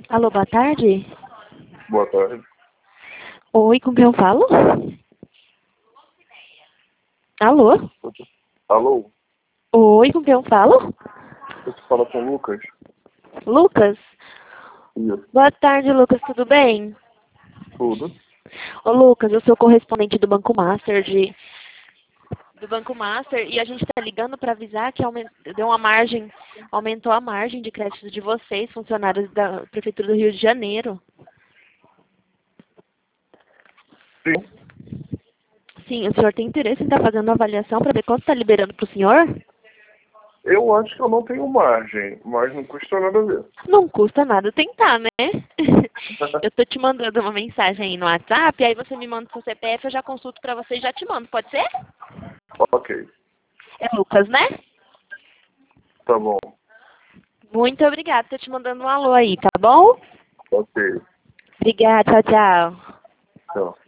Alô, boa tarde. Boa tarde. Oi, com quem eu falo? Alô? Alô? Oi, com quem eu falo? Você fala com o Lucas? Lucas? Isso. Boa tarde, Lucas, tudo bem? Tudo. Ô, Lucas, eu sou correspondente do Banco Master, do Banco Master, e a gente está ligando para avisar que aumentou a margem de crédito de vocês, funcionários da Prefeitura do Rio de Janeiro. Sim. Sim, o senhor tem interesse em estar fazendo uma avaliação para ver quanto está liberando para o senhor? Eu acho que eu não tenho margem, mas não custa nada ver. Não custa nada tentar, né? Eu tô te mandando uma mensagem aí no WhatsApp, aí você me manda seu CPF, eu já consulto pra você e já te mando, pode ser? Ok. É Lucas, né? Tá bom. Muito obrigada, tô te mandando um alô aí, tá bom? Ok. Obrigada, tchau, tchau. Tchau.